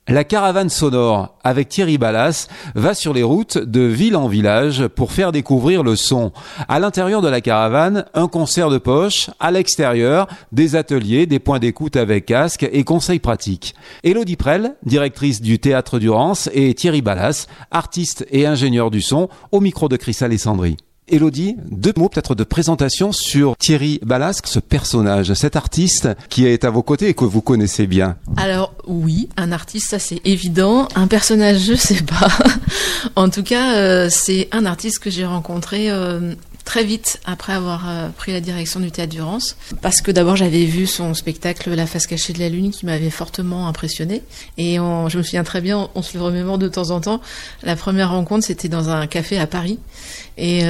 La caravane sonore avec Thierry Ballas va sur les routes de ville en village pour faire découvrir le son. À l'intérieur de la caravane, un concert de poche, à l'extérieur, des ateliers, des points d'écoute avec casque et conseils pratiques. Élodie Prel, directrice du Théâtre Durance, et Thierry Ballas, artiste et ingénieur du son, au micro de Chris Alessandri. Élodie, 2 mots peut-être de présentation sur Thierry Ballas, ce personnage, cet artiste qui est à vos côtés et que vous connaissez bien. Alors oui, un artiste, ça c'est évident. Un personnage, je sais pas. En tout cas, c'est un artiste que j'ai rencontré très vite après avoir pris la direction du Théâtre Durance. Parce que d'abord j'avais vu son spectacle La face cachée de la lune qui m'avait fortement impressionné. Et je me souviens très bien, on se le remémore de temps en temps. La première rencontre, c'était dans un café à Paris. Et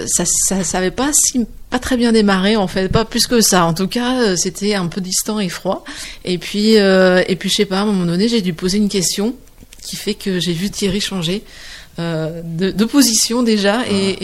ça avait pas très bien démarré en fait, pas plus que ça. En tout cas, c'était un peu distant et froid. Et puis je sais pas, à un moment donné, j'ai dû poser une question qui fait que j'ai vu Thierry changer de position déjà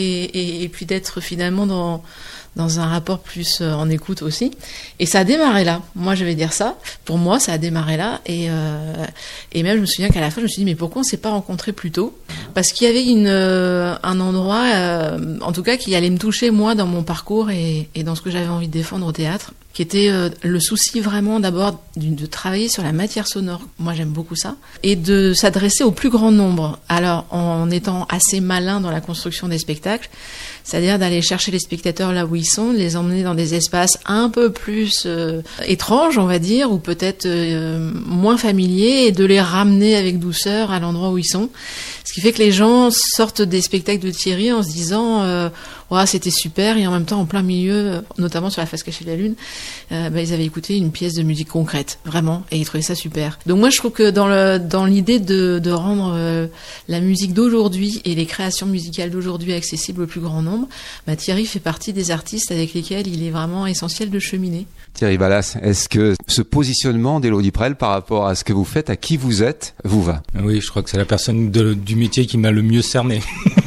et puis d'être finalement dans un rapport plus en écoute aussi. Et ça a démarré là. Moi, je vais dire ça. Pour moi, ça a démarré là. Et même, je me souviens qu'à la fin, je me suis dit, mais pourquoi on s'est pas rencontrés plus tôt ? Parce qu'il y avait un endroit, en tout cas, qui allait me toucher, moi, dans mon parcours et dans ce que j'avais envie de défendre au théâtre, qui était le souci vraiment d'abord de travailler sur la matière sonore. Moi, j'aime beaucoup ça. Et de s'adresser au plus grand nombre. Alors, en étant assez malin dans la construction des spectacles, c'est-à-dire d'aller chercher les spectateurs là où ils sont, de les emmener dans des espaces un peu plus étranges, on va dire, ou peut-être moins familiers, et de les ramener avec douceur à l'endroit où ils sont. Ce qui fait que les gens sortent des spectacles de Thierry en se disant ouais, c'était super, et en même temps, en plein milieu, notamment sur La face cachée de la lune, ils avaient écouté une pièce de musique concrète, vraiment, et ils trouvaient ça super. Donc moi, je trouve que dans l'idée de rendre la musique d'aujourd'hui et les créations musicales d'aujourd'hui accessibles au plus grand nombre, Thierry fait partie des artistes avec lesquels il est vraiment essentiel de cheminer. Thierry Ballas, est-ce que ce positionnement d'Élodie Prel par rapport à ce que vous faites, à qui vous êtes, vous va ? Oui, je crois que c'est la personne du métier qui m'a le mieux cerné.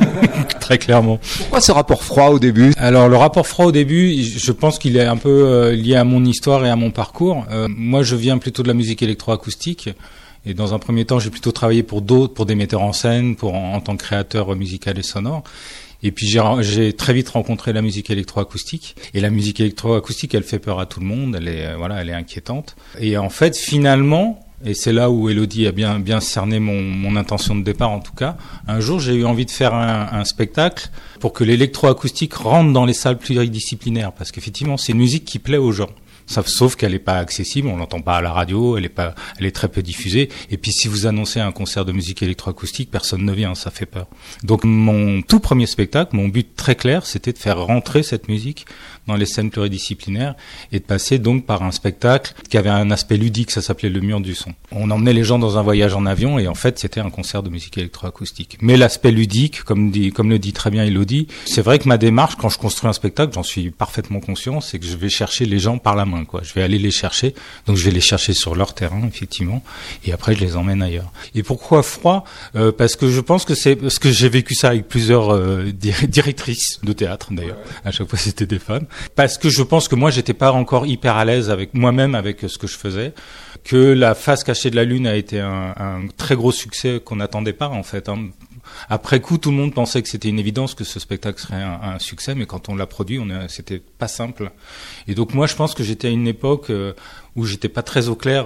Très clairement. Pourquoi ce rapport froid au début ? Alors, le rapport froid au début, je pense qu'il est un peu lié à mon histoire et à mon parcours. Moi, je viens plutôt de la musique électroacoustique. Et dans un premier temps, j'ai plutôt travaillé pour des metteurs en scène, en tant que créateur musical et sonore. Et puis j'ai très vite rencontré la musique électroacoustique. Et la musique électroacoustique, elle fait peur à tout le monde. Elle est inquiétante. Et en fait, finalement, et c'est là où Élodie a bien cerné mon intention de départ en tout cas, un jour j'ai eu envie de faire un spectacle pour que l'électroacoustique rentre dans les salles pluridisciplinaires, parce qu'effectivement c'est une musique qui plaît aux gens. Sauf qu'elle n'est pas accessible, on l'entend pas à la radio, elle est très peu diffusée. Et puis si vous annoncez un concert de musique électroacoustique, personne ne vient, ça fait peur. Donc mon tout premier spectacle, mon but très clair, c'était de faire rentrer cette musique dans les scènes pluridisciplinaires et de passer donc par un spectacle qui avait un aspect ludique, ça s'appelait Le Mur du Son. On emmenait les gens dans un voyage en avion et en fait c'était un concert de musique électroacoustique. Mais l'aspect ludique, comme le dit très bien Élodie, c'est vrai que ma démarche quand je construis un spectacle, j'en suis parfaitement conscient, c'est que je vais chercher les gens par la main. Je vais aller les chercher, donc je vais les chercher sur leur terrain effectivement, et après je les emmène ailleurs. Et pourquoi froid ? Parce que je pense que c'est parce que j'ai vécu ça avec plusieurs directrices de théâtre d'ailleurs. À chaque fois c'était des femmes. Parce que je pense que moi j'étais pas encore hyper à l'aise avec moi-même avec ce que je faisais. Que La face cachée de la lune a été un très gros succès qu'on n'attendait pas en fait. Après coup, tout le monde pensait que c'était une évidence que ce spectacle serait un succès, mais quand on l'a produit, c'était pas simple. Et donc moi, je pense que j'étais à une époque où j'étais pas très au clair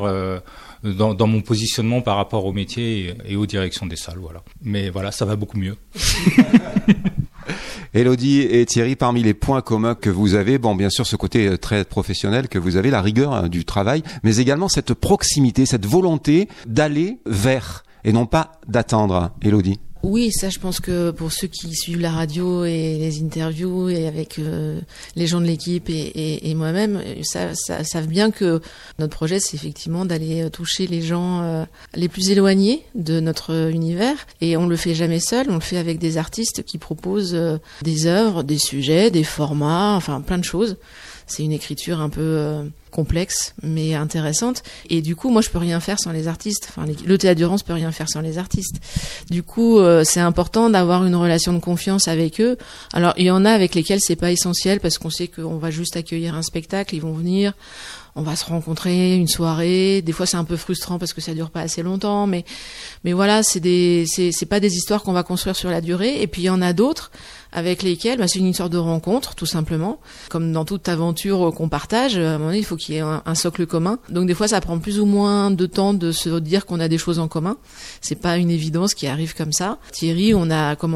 dans mon positionnement par rapport au métier et aux directions des salles, voilà. Mais voilà, ça va beaucoup mieux. Élodie et Thierry, parmi les points communs que vous avez, bien sûr ce côté très professionnel que vous avez, la rigueur du travail, mais également cette proximité, cette volonté d'aller vers et non pas d'attendre. Élodie. Oui, ça je pense que pour ceux qui suivent la radio et les interviews et avec les gens de l'équipe et moi-même, savent bien que notre projet c'est effectivement d'aller toucher les gens les plus éloignés de notre univers, et on le fait jamais seul, on le fait avec des artistes qui proposent des œuvres, des sujets, des formats, enfin plein de choses. C'est une écriture un peu complexe mais intéressante, et du coup moi je peux rien faire sans les artistes, enfin le Théâtre Durance peut rien faire sans les artistes. Du coup c'est important d'avoir une relation de confiance avec eux. Alors il y en a avec lesquels c'est pas essentiel parce qu'on sait qu'on va juste accueillir un spectacle, ils vont venir, on va se rencontrer une soirée. Des fois, c'est un peu frustrant parce que ça dure pas assez longtemps, mais voilà, c'est pas des histoires qu'on va construire sur la durée. Et puis il y en a d'autres avec lesquels c'est une sorte de rencontre, tout simplement. Comme dans toute aventure qu'on partage, à un moment donné, il faut qu'il y ait un socle commun. Donc des fois, ça prend plus ou moins de temps de se dire qu'on a des choses en commun. C'est pas une évidence qui arrive comme ça. Thierry, on a quand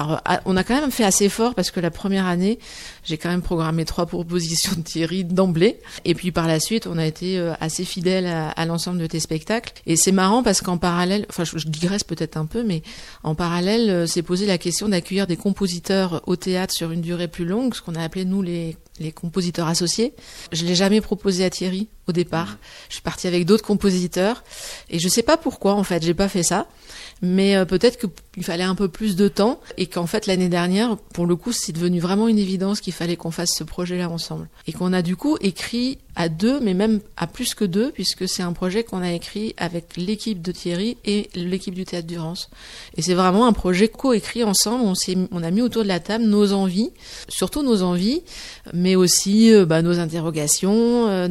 même fait assez fort parce que la première année, j'ai quand même programmé 3 propositions de Thierry d'emblée. Et puis par la suite, on a été assez fidèle à l'ensemble de tes spectacles. Et c'est marrant parce qu'en parallèle, je digresse peut-être un peu, mais en parallèle, s'est posé la question d'accueillir des compositeurs au théâtre sur une durée plus longue, ce qu'on a appelé nous les compositeurs associés. Je l'ai jamais proposé à Thierry au départ. Je suis partie avec d'autres compositeurs et je sais pas pourquoi en fait, j'ai pas fait ça. Mais peut-être qu'il fallait un peu plus de temps et qu'en fait l'année dernière, pour le coup, c'est devenu vraiment une évidence qu'il fallait qu'on fasse ce projet-là ensemble. Et qu'on a du coup écrit à 2, mais même à plus que 2, puisque c'est un projet qu'on a écrit avec l'équipe de Thierry et l'équipe du Théâtre du Rance. Et c'est vraiment un projet co-écrit ensemble. On a mis autour de la table nos envies, surtout nos envies, mais aussi nos interrogations,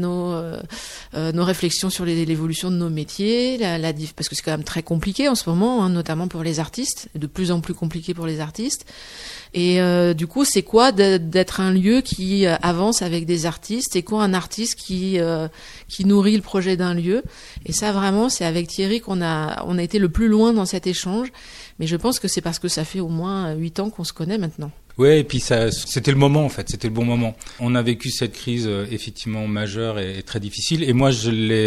nos réflexions sur l'évolution de nos métiers, parce que c'est quand même très compliqué en ce moment, notamment pour les artistes, de plus en plus compliqué pour les artistes. Et du coup, c'est quoi d'être un lieu qui avance avec des artistes? C'est quoi un artiste qui nourrit le projet d'un lieu? Et ça, vraiment, c'est avec Thierry qu'on a été le plus loin dans cet échange. Mais je pense que c'est parce que ça fait au moins 8 ans qu'on se connaît maintenant. Ouais, et puis c'était le moment en fait, c'était le bon moment. On a vécu cette crise effectivement majeure et très difficile. Et moi,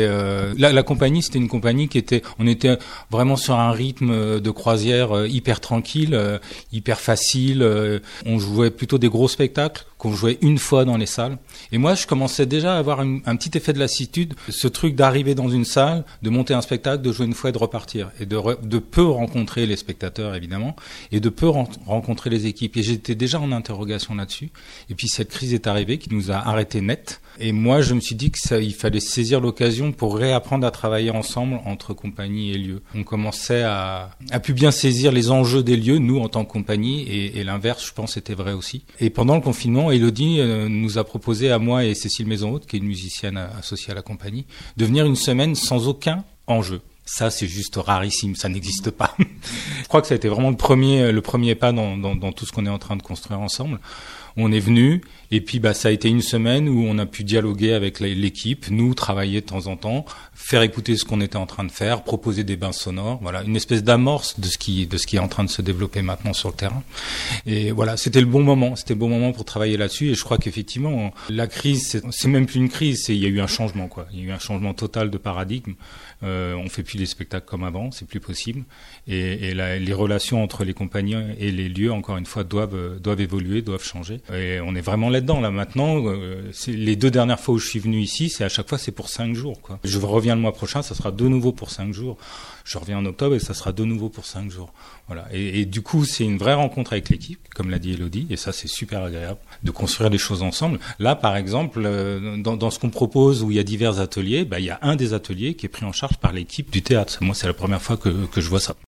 la compagnie, c'était une compagnie on était vraiment sur un rythme de croisière hyper tranquille, hyper facile. On jouait plutôt des gros spectacles qu'on jouait une fois dans les salles. Et moi, je commençais déjà à avoir un petit effet de lassitude, ce truc d'arriver dans une salle, de monter un spectacle, de jouer une fois et de repartir, et de peu rencontrer les spectateurs évidemment, et de peu rencontrer les équipes. Et j'étais déjà en interrogation là-dessus. Et puis cette crise est arrivée qui nous a arrêtés net. Et moi, je me suis dit il fallait saisir l'occasion pour réapprendre à travailler ensemble entre compagnie et lieu. On commençait à plus bien saisir les enjeux des lieux, nous en tant que compagnie, et l'inverse, je pense, était vrai aussi. Et pendant le confinement, Élodie nous a proposé à moi et Cécile Maison-Haute, qui est une musicienne associée à la compagnie, de venir une semaine sans aucun enjeu. Ça, c'est juste rarissime, ça n'existe pas. Je crois que ça a été vraiment le premier pas dans tout ce qu'on est en train de construire ensemble. On est venu, et puis ça a été une semaine où on a pu dialoguer avec l'équipe, nous travailler de temps en temps, faire écouter ce qu'on était en train de faire, proposer des bains sonores, voilà, une espèce d'amorce de ce qui est en train de se développer maintenant sur le terrain. Et voilà, c'était le bon moment pour travailler là-dessus. Et je crois qu'effectivement, la crise, c'est même plus une crise, il y a eu un changement, quoi. Il y a eu un changement total de paradigme. On fait plus les spectacles comme avant, c'est plus possible. Et les relations entre les compagnies et les lieux, encore une fois, doivent évoluer, doivent changer. Et on est vraiment là-dedans, là maintenant. Les 2 dernières fois où je suis venu ici, à chaque fois, c'est pour 5 jours, quoi. Je reviens le mois prochain, ça sera de nouveau pour 5 jours. Je reviens en octobre et ça sera de nouveau pour 5 jours. Voilà. Et du coup, c'est une vraie rencontre avec l'équipe, comme l'a dit Élodie, et ça, c'est super agréable de construire des choses ensemble. Là, par exemple, dans ce qu'on propose où il y a divers ateliers, il y a un des ateliers qui est pris en charge par l'équipe du théâtre. Moi, c'est la première fois que je vois ça.